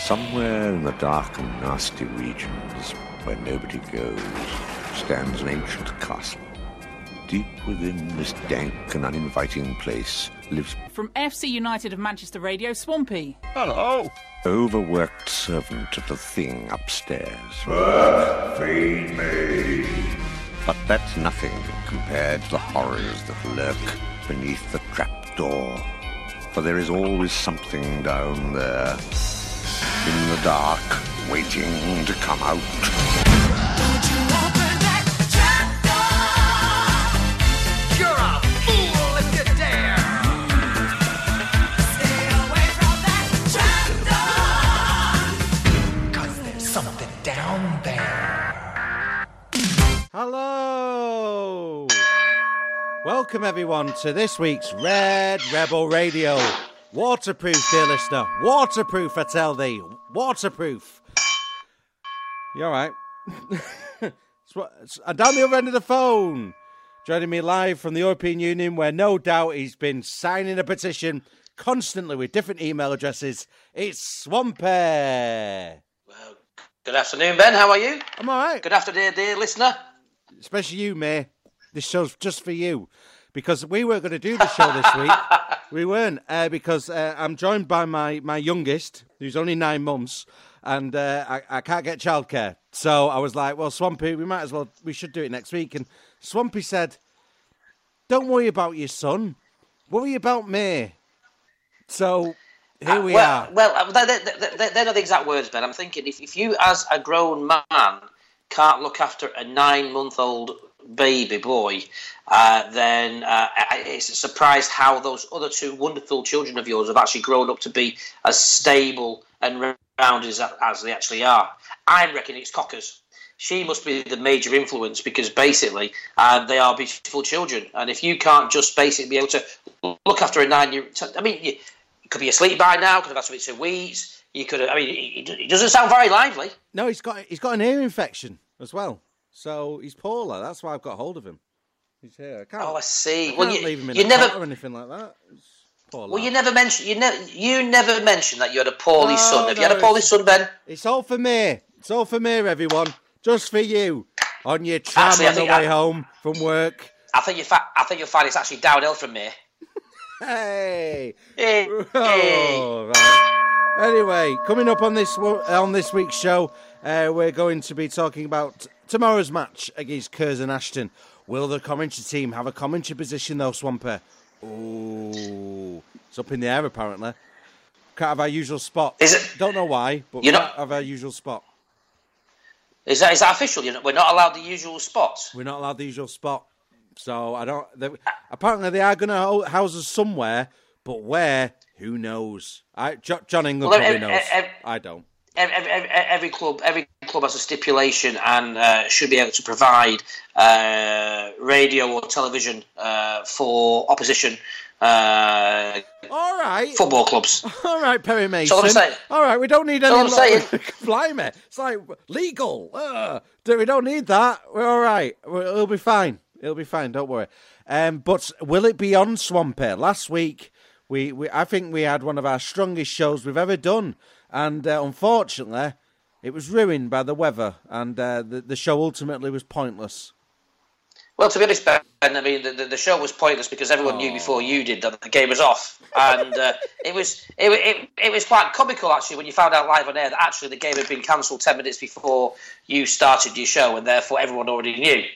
Somewhere in the dark and nasty regions where nobody goes stands an ancient castle. Deep within this dank and uninviting place lives... From FC United of Manchester Radio, Swampy. Hello. Overworked servant of the thing upstairs. Feed me. But that's nothing compared to the horrors that lurk beneath the trapdoor. For there is always something down there, in the dark, waiting to come out. Don't you open that trapdoor? You're a fool if you dare. Stay away from that trapdoor. 'Cause there's something down there. Hello! Welcome everyone to this week's Red Rebel Radio. Waterproof, dear listener. Waterproof, I tell thee. Waterproof. You alright? And down the other end of the phone, joining me live from the European Union, where no doubt he's been signing a petition constantly with different email addresses, it's Swampy. Well, good afternoon, Ben. How are you? I'm alright. Good afternoon, dear listener. Especially you, May. This show's just for you. Because we weren't going to do the show this week. We weren't, because I'm joined by my youngest, who's only 9 months, and I can't get childcare. So I was like, well, Swampy, we should do it next week. And Swampy said, don't worry about your son. Worry about me. So here we are. Well, they're not the exact words, Ben. I'm thinking if you, as a grown man, can't look after a 9-month-old baby boy, then it's a surprise how those other 2 wonderful children of yours have actually grown up to be as stable and rounded as they actually are. I reckon it's Cockers. She must be the major influence because basically they are beautiful children. And if you can't just basically be able to look after a 9-year-old... I mean, you could be asleep by now, could have had some bits of wheats. You could have... I mean, it doesn't sound very lively. No, he's got an ear infection as well. So he's poorly. That's why I've got hold of him. He's here. I see. I can't leave him in a pot or anything like that. Poor lad. You never mentioned that you had a poorly son. Have you had a poorly son, Ben? It's all for me. It's all for me, everyone. Just for you. On your tram on the way home from work. I think you'll find it's actually downhill from me. Hey. Hey. Oh, right. Anyway, coming up on this week's show, we're going to be talking about tomorrow's match against Curzon Ashton. Will the commentary team have a commentary position though, Swampy? Ooh, it's up in the air apparently. Can't have our usual spot. Is it? Don't know why, but we can't have our usual spot. Is that official? We're not allowed the usual spot. We're not allowed the usual spot. So apparently they are going to house us somewhere, but where? Who knows? John England probably knows. I don't. Every club has a stipulation and should be able to provide radio or television for opposition all right. football clubs. All right, Perry Mason. That's what I'm saying. All right, we don't need any... That's what I'm saying. Blimey. It's like legal. We don't need that. We're all right. It'll be fine. It'll be fine, don't worry. But will it be on, Swampy? Last week, I think we had one of our strongest shows we've ever done. And unfortunately, it was ruined by the weather, and the show ultimately was pointless. Well, to be honest, Ben, I mean, the show was pointless because everyone knew before you did that the game was off, and it was quite comical actually when you found out live on air that actually the game had been cancelled 10 minutes before you started your show, and therefore everyone already knew.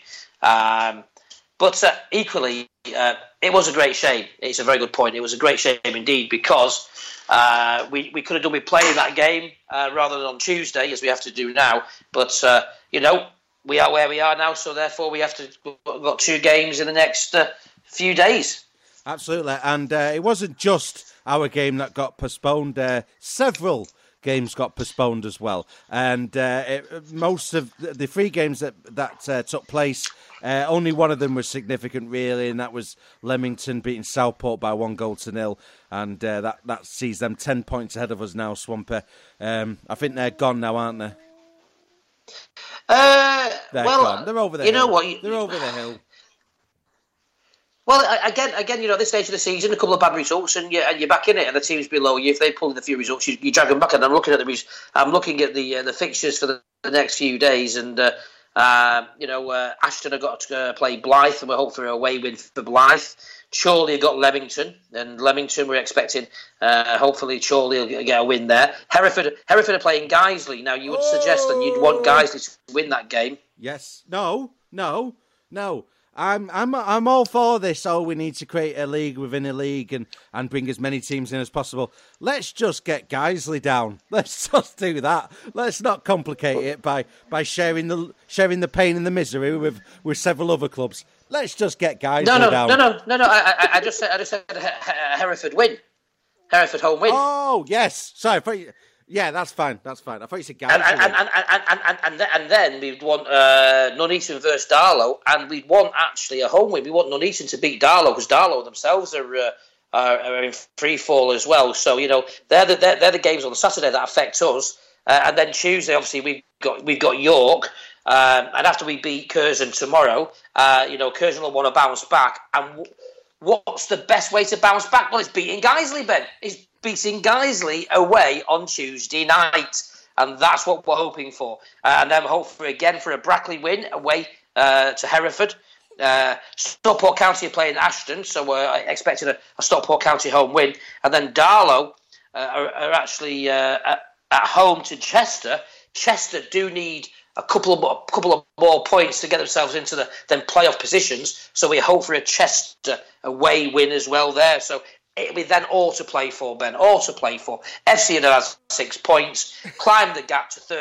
But equally, it was a great shame. It's a very good point. It was a great shame indeed because we could have done with playing that game rather than on Tuesday, as we have to do now. But, we are where we are now, so therefore we've got 2 games in the next few days. Absolutely. And it wasn't just our game that got postponed. Several games got postponed as well. And most of the 3 games that took place, only one of them was significant, really, and that was Leamington beating Southport by 1-0. And that sees them 10 points ahead of us now, Swampy. I think they're gone now, aren't they? They're gone. They're over the hill. Know what? They're over the hill. Well, again, at this stage of the season, a couple of bad results, and you're back in it, and the teams below you, if they pull in a few results, you drag them back. And I'm looking at the fixtures for the next few days, and Ashton have got to play Blyth, and we're hoping for a away win for Blyth. Chorley have got Leamington, and Leamington we're expecting, hopefully Chorley will get a win there. Hereford are playing Guiseley. Now, you would suggest that you'd want Guiseley to win that game. Yes. No. I'm all for this. Oh, we need to create a league within a league and bring as many teams in as possible. Let's just get Guiseley down. Let's just do that. Let's not complicate it by sharing the pain and the misery with several other clubs. Let's just get Guiseley down. No. I just said Hereford win. Hereford home win. Oh yes. Sorry. Yeah, that's fine. I thought you said Guiseley. And then we'd want Nuneaton versus Darlow, and we'd want actually a home win. We want Nuneaton to beat Darlow because Darlow themselves are in free fall as well. So they're the games on Saturday that affect us. And then Tuesday, obviously, we've got York, and after we beat Curzon tomorrow, Curzon will want to bounce back. And what's the best way to bounce back? Well, it's beating Guiseley, Ben. It's beating Guiseley away on Tuesday night, and that's what we're hoping for. And then hope for a Brackley win away to Hereford. Stockport County are playing Ashton, so we're expecting a Stockport County home win. And then Darlow are actually at home to Chester. Chester do need a couple of more points to get themselves into the playoff positions, so we hope for a Chester away win as well there. So it'll be then all to play for, Ben. All to play for. FC has 6 points, climbed the gap to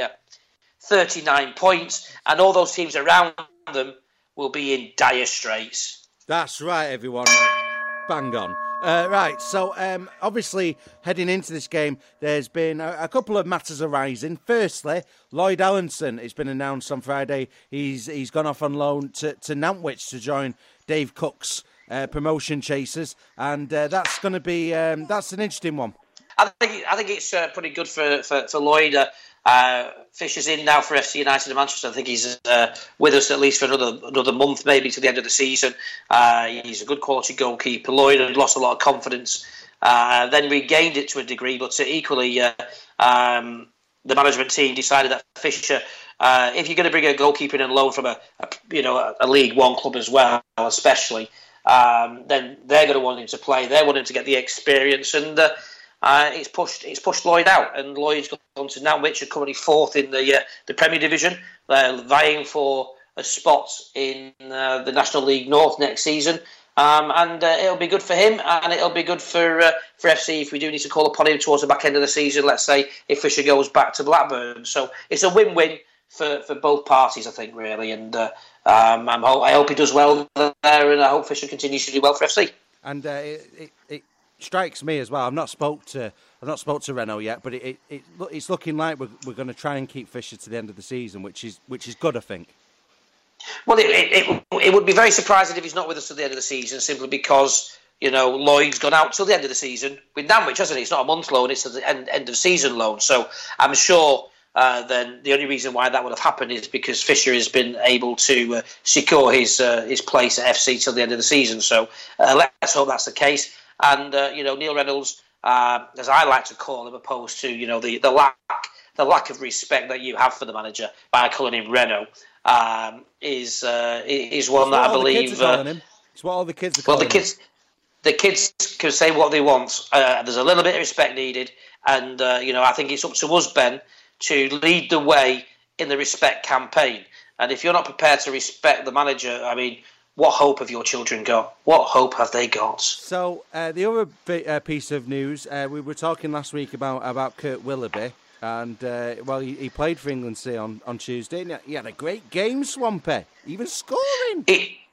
39 points, and all those teams around them will be in dire straits. That's right, everyone. Bang on. Right, so obviously heading into this game, there's been a couple of matters arising. Firstly, Lloyd Allenson, it's been announced on Friday, he's gone off on loan to Nantwich to join Dave Cook's promotion chasers, and that's going to be that's an interesting one. I think it's pretty good for Lloyd. Fisher's in now for FC United of Manchester. I think he's with us at least for another month, maybe to the end of the season. He's a good quality goalkeeper. Lloyd had lost a lot of confidence, then regained it to a degree, but equally the management team decided that Fisher, if you're going to bring a goalkeeper in on loan from a League One club as well, especially, then they're going to want him to play. They want him to get the experience, and it's pushed Lloyd out, and Lloyd's gone to Nantwich, are currently fourth in the Premier Division, vying for a spot in the National League North next season. And it'll be good for him, and it'll be good for FC if we do need to call upon him towards the back end of the season. Let's say if Fisher goes back to Blackburn, so it's a win-win for both parties, I think, really. And I hope he does well there, and I hope Fisher continues to do well for FC. And it strikes me as well. I've not spoke to Renault yet, but it's looking like we're going to try and keep Fisher to the end of the season, which is good, I think. Well, it would be very surprising if he's not with us till the end of the season, simply because Lloyd's gone out till the end of the season with Nantwich, hasn't he? It's not a month loan; it's the end of season loan. So I'm sure then the only reason why that would have happened is because Fisher has been able to secure his place at FC till the end of the season. So let's hope that's the case. And Neil Reynolds, as I like to call him, opposed to the lack of respect that you have for the manager by calling him Renault, is one that I believe. It's what all the kids are calling him. The kids can say what they want. There's a little bit of respect needed, and I think it's up to us, Ben, to lead the way in the respect campaign. And if you're not prepared to respect the manager, I mean, what hope have your children got? What hope have they got? So the other piece of news, we were talking last week about Kurt Willoughby, and he played for England on Tuesday, and he had a great game, Swampy, even scoring.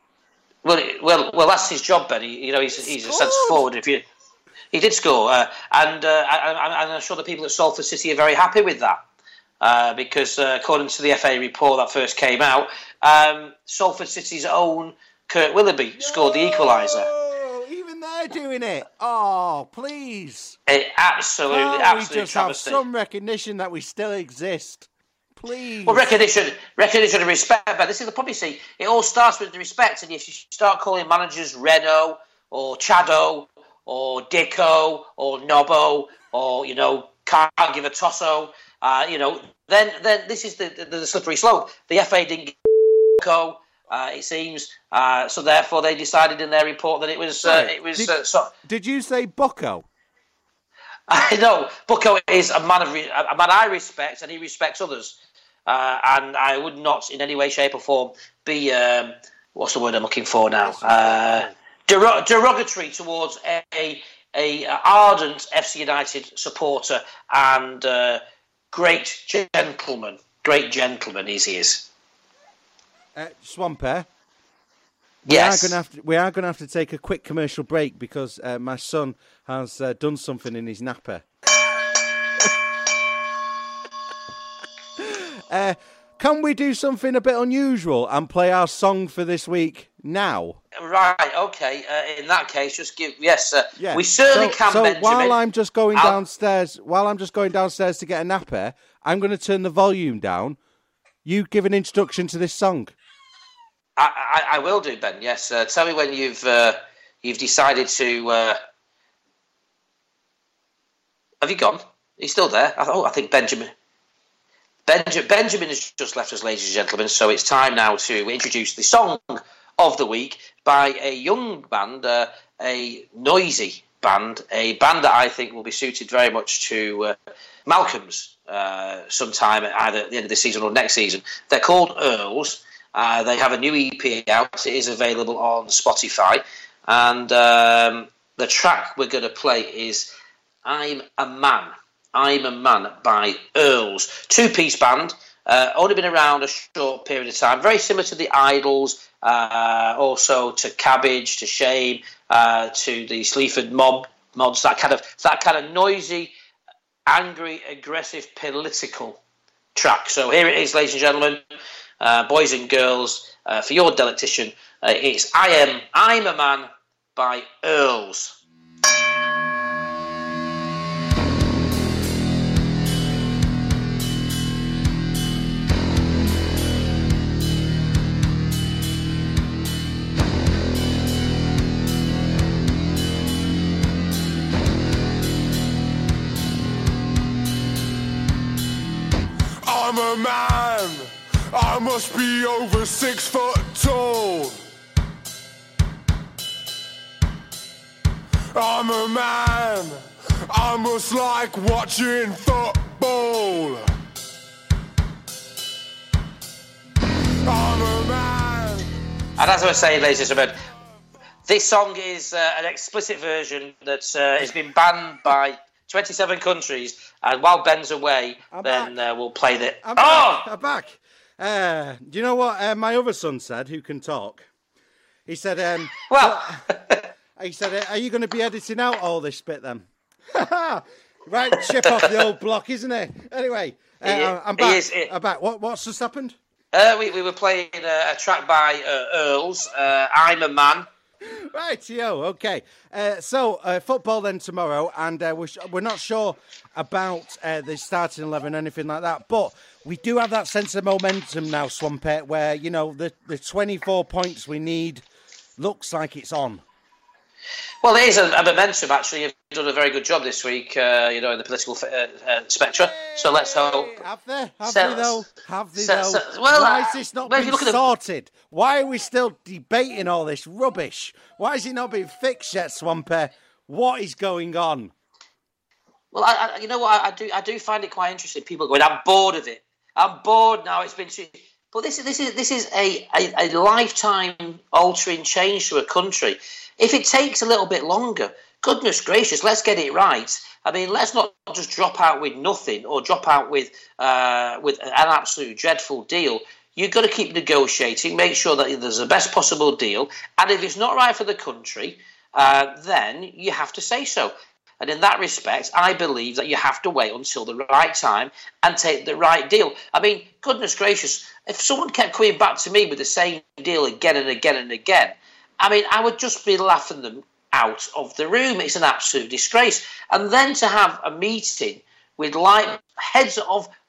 Well, that's his job, Ben. He's a centre forward. He did score, and I'm sure the people at Salford City are very happy with that. Because according to the FA report that first came out, Salford City's own Kurt Willoughby scored the equaliser. Even they're doing it. Oh, please! Absolute we just travesty. have some recognition that we still exist. Please. Well, recognition and respect. But this is the problem. You see, it all starts with the respect, and if you start calling managers Renault or Chado or Dicko or Nobbo or can't give a tosso, then this is the slippery slope. The FA didn't go. It seems so. Therefore, they decided in their report that it was. Did you say Bucco? I know Bucco is a man I respect, and he respects others. And I would not, in any way, shape, or form, be what's the word I'm looking for now? Derogatory towards a ardent FC United supporter and great gentleman. Great gentleman, he is. Swampy. Yes. We are going to have to take a quick commercial break because my son has done something in his napper. Can we do something a bit unusual and play our song for this week now? Right, okay. In that case, just give... Yes, yeah. We certainly can, so Benjamin. while I'm just going downstairs to get a napper, I'm going to turn the volume down. You give an introduction to this song. I will do, Ben, yes. Tell me when you've decided to... Have you gone? He's still there? I think Benjamin has just left us, ladies and gentlemen, so it's time now to introduce the song of the week by a young band, a noisy band, a band that I think will be suited very much to Malcolm's sometime, either at the end of this season or next season. They're called Earls. They have a new EP out. It is available on Spotify. And the track we're going to play is I'm a Man. I'm a Man by Earls. Two-piece band, only been around a short period of time. Very similar to the Idols, also to Cabbage, to Shame, to the Sleaford Mods. That kind of noisy, angry, aggressive, political track. So here it is, ladies and gentlemen, boys and girls, for your delectation. It's I'm a Man by Earls. I'm a man, I must be over 6 foot tall. I'm a man, I must like watching football. I'm a man. And as I was saying, ladies and gentlemen, this song is an explicit version that has been banned by 27 countries, and while Ben's away, we'll play the... I'm back. Do you know what my other son said, who can talk? He said, he said, are you going to be editing out all this bit then? Right, chip off the old block, isn't it? Anyway, I'm back. I'm back. What's just happened? We were playing a track by Earls, I'm a Man. Right, okay. So football then tomorrow, and we're not sure about the starting 11, anything like that, but we do have that sense of momentum now, Swampette, where, the 24 points we need looks like it's on. Well, it is a momentum, actually. You've done a very good job this week, in the political spectra. So let's hope. Have they, though? Well, why is this not being sorted? Why are we still debating all this rubbish? Why has it not been fixed yet, Swampy? What is going on? Well, I do find it quite interesting. People going, I'm bored of it. I'm bored now. It's been too... But this is a lifetime altering change to a country. If it takes a little bit longer, goodness gracious, let's get it right. I mean, let's not just drop out with nothing or drop out with an absolute dreadful deal. You've got to keep negotiating, make sure that there's the best possible deal. And if it's not right for the country, then you have to say so. And in that respect, I believe that you have to wait until the right time and take the right deal. I mean, goodness gracious, if someone kept coming back to me with the same deal again and again and again, I mean, I would just be laughing them out of the room. It's an absolute disgrace. And then to have a meeting with heads of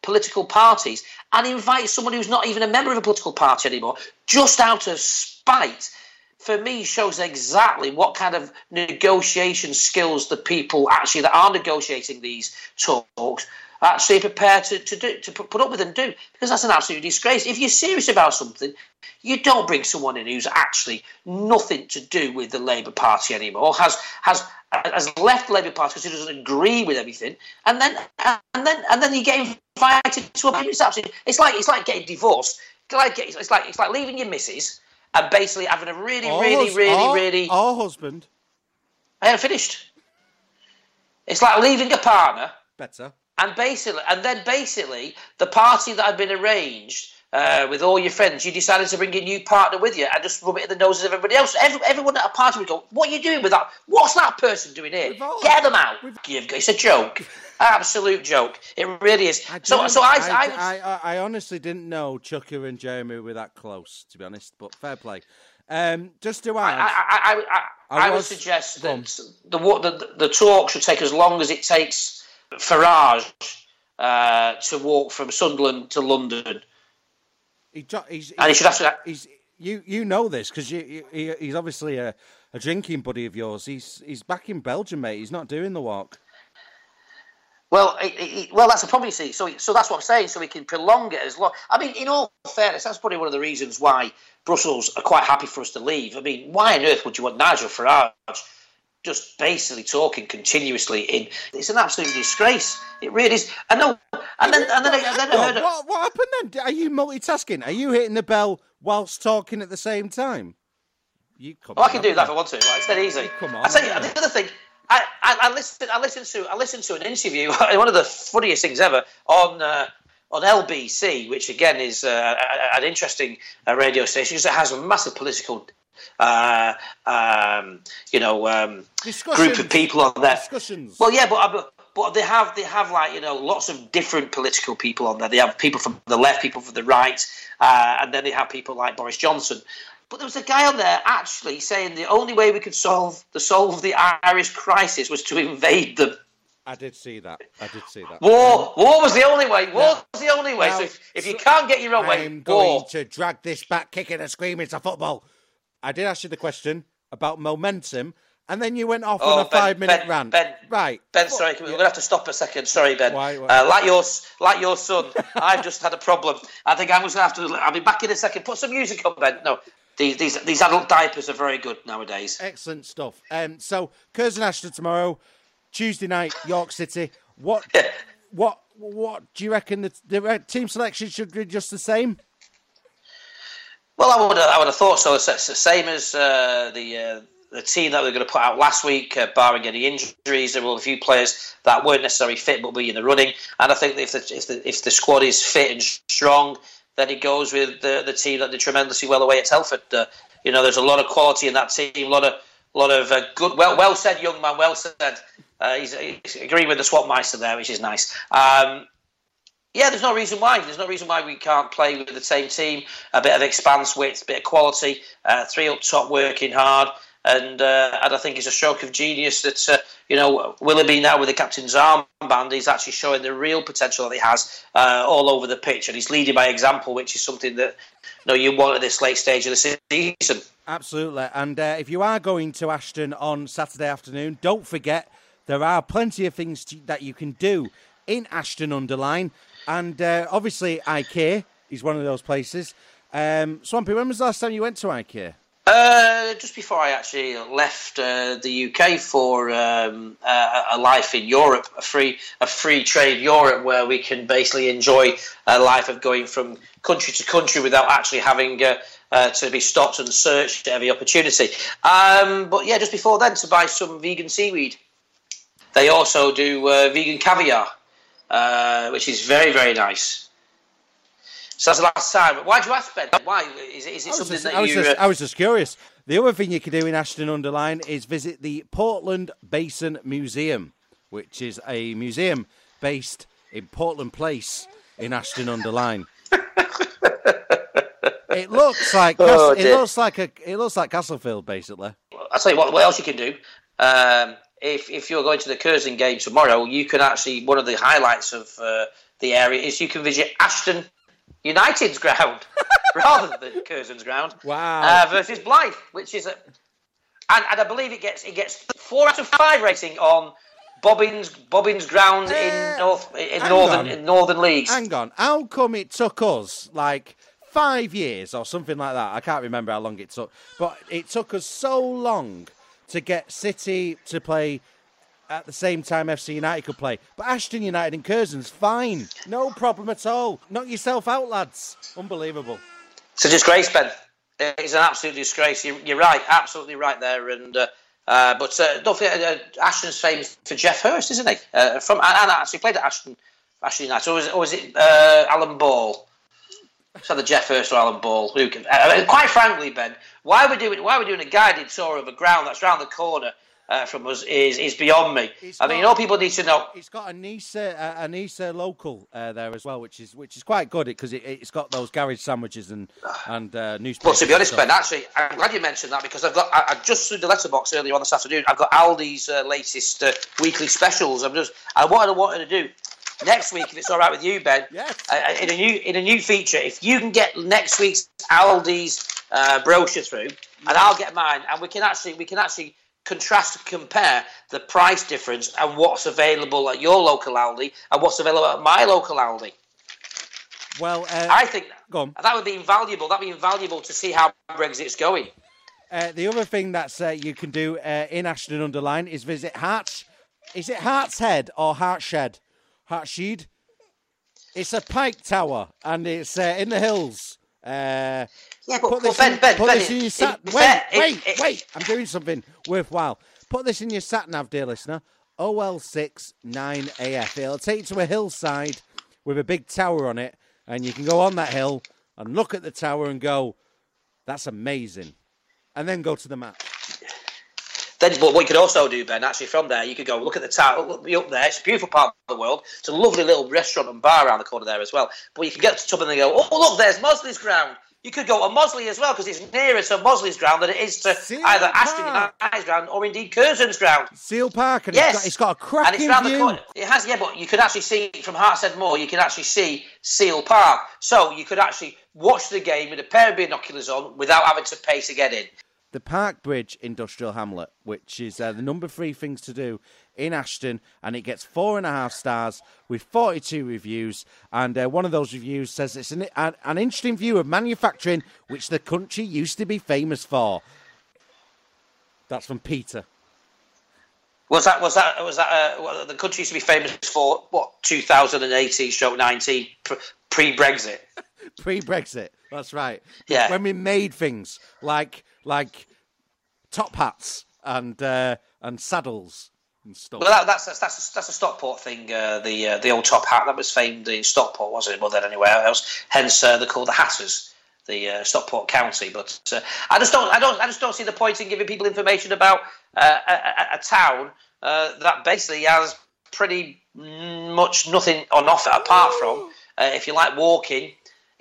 political parties and invite someone who's not even a member of a political party anymore, just out of spite, for me shows exactly what kind of negotiation skills the people actually that are negotiating these talks actually prepared to put up with and do, because that's an absolute disgrace. If you're serious about something, you don't bring someone in who's actually nothing to do with the Labour Party anymore, has left the Labour Party because he doesn't agree with everything, and then you get invited to a. It's like getting divorced. It's like leaving your missus and basically having a really Our husband. I haven't finished. It's like leaving a partner. Better. And then basically, the party that had been arranged with all your friends, you decided to bring a new partner with you and just rub it in the noses of everybody else. Everyone at a party would go, "What are you doing with that? What's that person doing here? Get them out!" It's a joke, absolute joke. It really is. I honestly didn't know Chucker and Jeremy were that close, to be honest. But fair play. Just to add, I would suggest that the talk should take as long as it takes Farage to walk from Sunderland to London. You know this because he's obviously a drinking buddy of yours. He's back in Belgium, mate. He's not doing the walk. Well, that's a problem, you see. So that's what I'm saying. So we can prolong it as long. I mean, in all fairness, that's probably one of the reasons why Brussels are quite happy for us to leave. I mean, why on earth would you want Nigel Farage just basically talking continuously? It's an absolute disgrace. It really is. I know. And then I heard. What happened then? Are you multitasking? Are you hitting the bell whilst talking at the same time? I can do that if I want to. Right? It's that easy. Come on. I tell you, the other thing. I listened to an interview, one of the funniest things ever on LBC, which again is an interesting radio station because it has a massive political group of people on there. Discussions. Well, yeah, but they have like lots of different political people on there. They have people from the left, people from the right, and then they have people like Boris Johnson. But there was a guy on there actually saying the only way we could solve the Irish crisis was to invade them. I did see that. War was the only way. War was the only way. Now, so if you can't get your own way, I'm going to drag this back, kicking and screaming to football. I did ask you the question about momentum, and then you went off on a 5-minute rant. Ben, sorry, we're going to have to stop a second. Sorry, Ben. Why? Like your son, I've just had a problem. I think I'm going to have to. I'll be back in a second. Put some music on, Ben. No. These adult diapers are very good nowadays. Excellent stuff. So Curzon Ashton tomorrow, Tuesday night, York City. What do you reckon the team selection should be just the same? Well, I would have thought so. It's the same as the team that we were going to put out last week, barring any injuries. There were a few players that weren't necessarily fit but were in the running. And I think that if the squad is fit and strong, then it goes with the team that did tremendously well away at Telford. There's a lot of quality in that team. A lot of good. Well said, young man. Well said. He's agreeing with the Swapmeister there, which is nice. There's no reason why. There's no reason why we can't play with the same team. A bit of expanse, width, a bit of quality. 3 up top, working hard. And I think it's a stroke of genius that Willoughby now with the captain's armband, he's actually showing the real potential that he has all over the pitch, and he's leading by example, which is something that you want at this late stage of the season. Absolutely. And if you are going to Ashton on Saturday afternoon, don't forget there are plenty of things that you can do in Ashton-under-Lyne, and obviously IK is one of those places. Swampy, when was the last time you went to IK? Just before I actually left the UK for a life in Europe, a free trade Europe, where we can basically enjoy a life of going from country to country without actually having to be stopped and searched at every opportunity. But yeah, just before then, to buy some vegan seaweed. They also do vegan caviar, which is very, very nice. So that's the last time. Why'd you ask, Ben? Why? Is it something that you... I was just curious. The other thing you can do in Ashton-under-Lyne is visit the Portland Basin Museum, which is a museum based in Portland Place in Ashton-under-Lyne. It looks like Castlefield, basically. I'll tell you what else you can do. If you're going to the Curzon game tomorrow, you can actually, one of the highlights of the area is you can visit Ashton United's ground rather than Curzon's ground. Wow. Versus Blythe, which is and I believe it gets 4 out of 5 rating on Bobbins ground in northern leagues. Hang on, how come it took us like 5 years or something like that? I can't remember how long it took, but it took us so long to get City to play at the same time FC United could play. But Ashton United and Curzon's fine, no problem at all. Knock yourself out, lads. Unbelievable. It's a disgrace, Ben. It's an absolute disgrace. You're right, absolutely right there. And but don't forget, Ashton's famous for Jeff Hurst, isn't he? And actually played at Ashton United. Or was it Alan Ball? So the Jeff Hurst or Alan Ball. Quite frankly, Ben, why we're doing a guided tour of a ground that's round the corner from us is beyond me. All people need to know. It's got a Nisa local there as well, which is quite good because it's got those garage sandwiches and newspapers. But to be honest, Ben, actually, I'm glad you mentioned that because I just threw the letterbox earlier on this afternoon. I've got Aldi's latest weekly specials. What I wanted to do next week, if it's all right with you, Ben, yes. in a new feature, if you can get next week's Aldi's brochure through, and I'll get mine, and we can actually contrast and compare the price difference and what's available at your local Aldi and what's available at my local Aldi. Well, I think go on. that would be invaluable. That'd be invaluable to see how Brexit's going. The other thing that's you can do in Ashton Underline is visit Hearts. Is it Hearts Head or Heartshed? Heartshed. It's a pike tower, and it's in the hills. Yeah, but put this in your sat. Wait! I'm doing something worthwhile. Put this in your sat nav, dear listener. OL6 9AF. It'll take you to a hillside with a big tower on it, and you can go on that hill and look at the tower and go, "That's amazing," and then go to the map. Then, what you could also do, Ben, actually from there, you could go look at the tower, be up there. It's a beautiful part of the world. It's a lovely little restaurant and bar around the corner there as well. But you can get to the top and then go, oh, look, there's Mosley's ground. You could go to Mosley as well because it's nearer to Mosley's ground than it is to either Ashton United's ground or indeed Curzon's ground. Seal Park, and yes. it's got a cracking and it's round view. The corner. It has, yeah, but you could actually see from Hartshead Moor, you can actually see Seal Park. So you could actually watch the game with a pair of binoculars on without having to pay to get in. The Park Bridge Industrial Hamlet, which is the number 3 things to do in Ashton, and it gets 4.5 stars with 42 reviews. And one of those reviews says it's an interesting view of manufacturing, which the country used to be famous for. That's from Peter. Was that what the country used to be famous for? What 2018/19 pre-Brexit? Pre-Brexit, that's right. Yeah, when we made things like top hats and saddles and stuff. Well, that's a Stockport thing. The old top hat that was famed in Stockport, wasn't it? More than anywhere else. Hence, they're called the Hatters, the Stockport County. But I just don't see the point in giving people information about a town that basically has pretty much nothing on offer apart from if you like walking.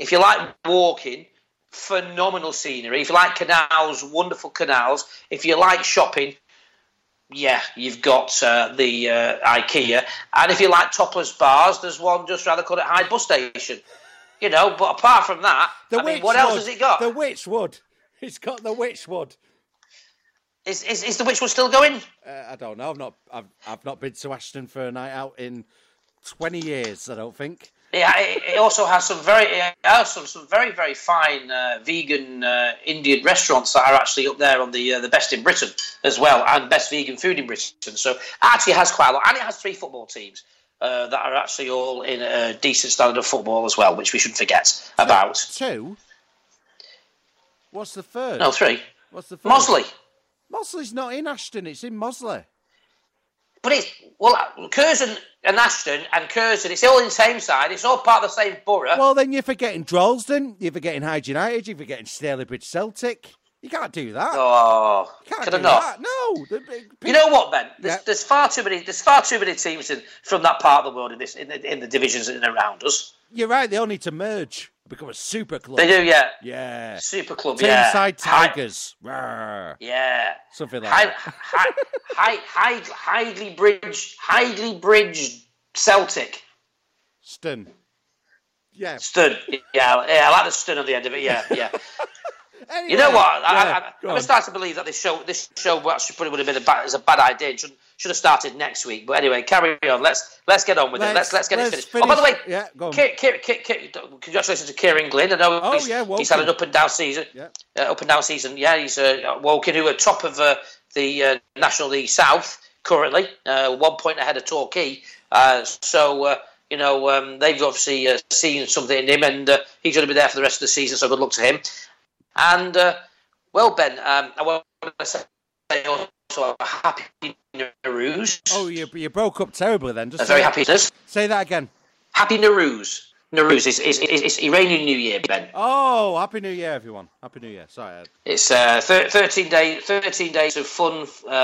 Phenomenal scenery. If you like canals, wonderful canals. If you like shopping, yeah, you've got the IKEA. And if you like topless bars, there's one just around the corner at Hyde bus station. You know, but apart from that, what else has it got? The Witchwood. It's got the Witchwood. Is the Witchwood still going? I don't know. I've not been to Ashton for a night out in 20 years. I don't think. Yeah, it also has some very very fine vegan Indian restaurants that are actually up there on the best in Britain as well, and best vegan food in Britain. So it actually has quite a lot, and it has 3 football teams that are actually all in a decent standard of football as well, which we shouldn't forget about. 2? What's the third? No, 3. What's the third? Mosley. Mosley's not in Ashton; it's in Mosley. But Curzon and Ashton and Curzon, it's all in the same side. It's all part of the same borough. Well, then you're forgetting Droylsden, you're forgetting Hyde United, you're forgetting Stalybridge Celtic. You can't do that. Oh, could I not? No. You know what, Ben? There's far too many teams from that part of the world in the divisions in and around us. You're right. They all need to merge, become a super club. They do, yeah. Yeah. Super club, yeah. Tameside Tigers. Yeah. Something like that. Hidley Bridge Celtic. Stun. Yeah. Stun. Yeah, I like the stun at the end of it. Yeah. Anyway, You know what? go I'm on. starting to believe that this show actually probably would have been a bad idea. It should have started next week. But anyway, carry on. Let's get on with it. Let's get it finished. Oh, by the way, Yeah, go on. congratulations to Kieran Glynn. I know he's had an up and down season. Yeah. Yeah, he's Woking, who are top of the National League South currently, 1 point ahead of Torquay. They've obviously seen something in him, and he's going to be there for the rest of the season. So good luck to him. And Ben, I want to say also a happy Nowruz. Oh, you broke up terribly then. Just Very happy. Say that again. Happy Nowruz. Nowruz is Iranian New Year, Ben. Oh, Happy New Year, everyone. Happy New Year. Sorry, Ed. It's 13 days of fun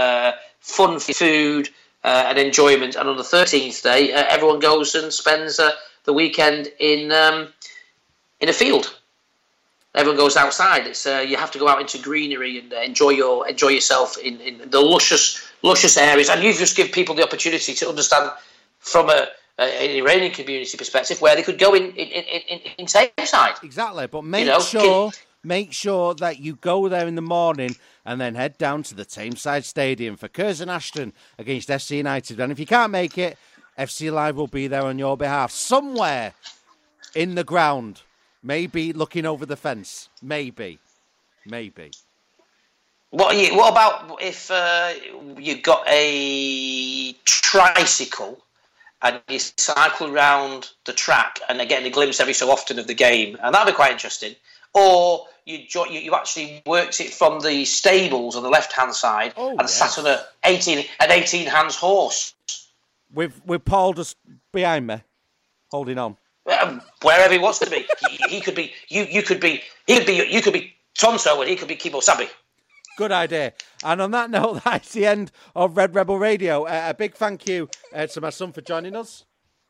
food and enjoyment, and on the 13th day, everyone goes and spends the weekend in a field. Everyone goes outside. It's you have to go out into greenery and enjoy yourself in the luscious areas, and you just give people the opportunity to understand from an Iranian community perspective where they could go in Tameside. Exactly, but make sure that you go there in the morning and then head down to the Tameside Stadium for Curzon Ashton against FC United. And if you can't make it, FC Live will be there on your behalf somewhere in the ground. Maybe looking over the fence. Maybe. What about if you got a tricycle and you cycle around the track and they're getting a glimpse every so often of the game? And that'd be quite interesting. Or you actually worked it from the stables on the left-hand side sat on an 18 hands horse. With Paul just behind me, holding on. Wherever he wants to be, he could be. You could be Tonto, and he could be Kibo Sabi. Good idea. And on that note, that's the end of Red Rebel Radio. A big thank you to my son for joining us.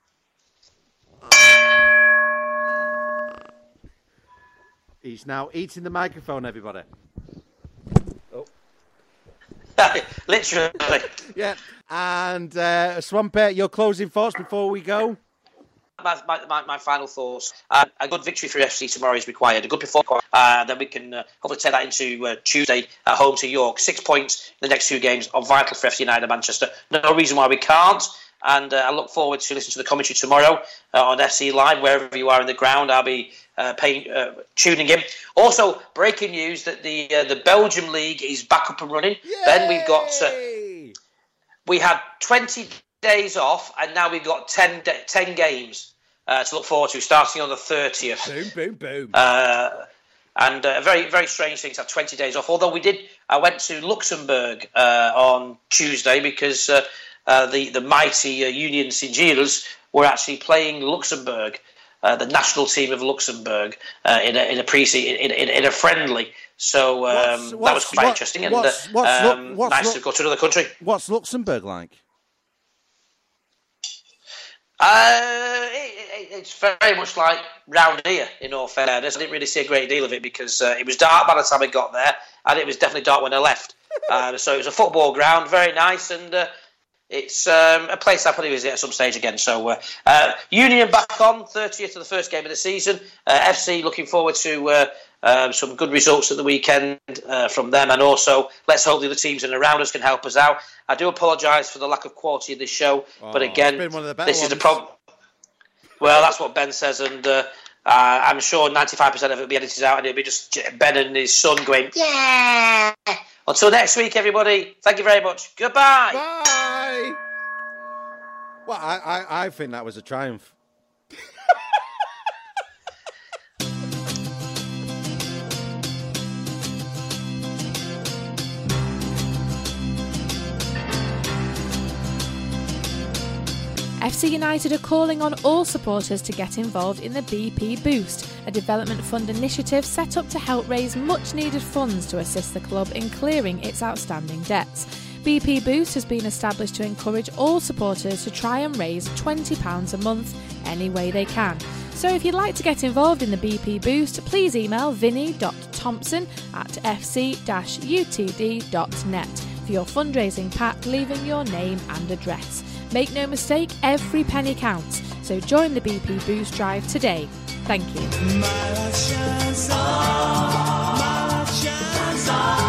He's now eating the microphone, everybody. Oh. Literally. Yeah. And Swampy, your closing thoughts before we go? My final thoughts. A good victory for FC tomorrow is required. A good performance. Then we can hopefully take that into Tuesday at home to York. 6 points in the next 2 games are vital for FC United Manchester. No reason why we can't. And I look forward to listening to the commentary tomorrow on FC Live, wherever you are in the ground. I'll be tuning in. Also, breaking news that the Belgium League is back up and running. Yay! Ben, we had 20 days off, and now we've got 10 games to look forward to, starting on the 30th. Boom. And very, very strange thing to have 20 days off. Although I went to Luxembourg on Tuesday because the mighty Union Saint-Gilles were actually playing Luxembourg, the national team of Luxembourg, in a friendly. So that was quite interesting and nice to go to another country. What's Luxembourg like? It's very much like round here, in all fairness. I didn't really see a great deal of it because it was dark by the time I got there, and it was definitely dark when I left. So it was a football ground, very nice, and it's a place I'll probably visit at some stage again. So Union back on 30th of the first game of the season. FC looking forward to some good results at the weekend from them, and also let's hope the other teams in and around us can help us out. I do apologise for the lack of quality of this show, but again, this is the problem. Well, that's what Ben says, and I'm sure 95% of it will be edited out, and it'll be just Ben and his son going, yeah. Until next week, everybody, thank you very much. Goodbye. Bye. Well, I think that was a triumph. FC United are calling on all supporters to get involved in the BP Boost, a development fund initiative set up to help raise much needed funds to assist the club in clearing its outstanding debts. BP Boost has been established to encourage all supporters to try and raise £20 a month any way they can. So if you'd like to get involved in the BP Boost, please email vinny.thompson@fc-utd.net for your fundraising pack, leaving your name and address. Make no mistake, every penny counts, so join the BP Boost Drive today. Thank you. My life shines on, my life shines on.